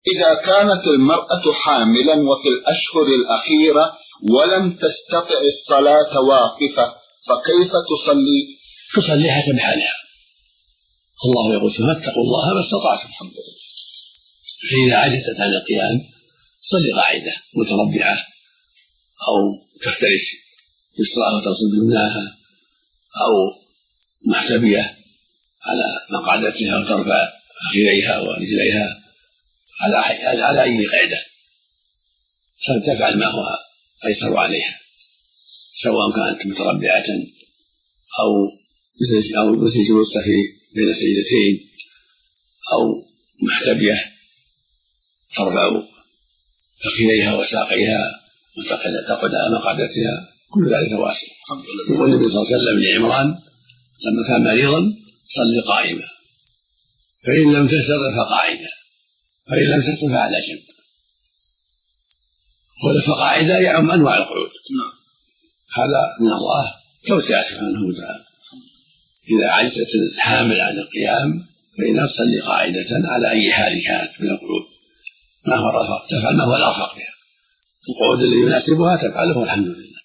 إذا كانت المرأة حاملا وفي الأشهر الأخيرة ولم تستطع الصلاة واقفة فكيف تصلي؟ تصلي حسب حالها. الله يقول فاتقوا الله ما استطعتم. فإذا عجزت عن القيام تصلي قاعدة متربعة أو تفترش يسراها وتصل بيمناها أو محتبية على مقعدتها وترفع فخذيها ورجليها على أي قاعدة تفعل ما هو أيسر عليها، سواء كانت متربعة أو مثل جلوسها بين السجدتين أو محتبية ترفع فخذيها وساقيها وتقعد على مقعدتها، كل ذلك واسع. يقول النبي صلى الله عليه وسلم لعمران لما كان مريضا صل قائما، فإن لم تستطع فقاعدا، فإن لم تستطع فعلى جنب. فقاعدا يعم أنواع القعود. هذا من الله توسع سبحانه وتعالى. إذا عجزت الحامل عن القيام فإنها تصلي قاعدة على أي حال كانت من القعود، ما هو الرفق تفعل ما هو الأرفق بها، القعود الذي يناسبها تفعله والحمد لله.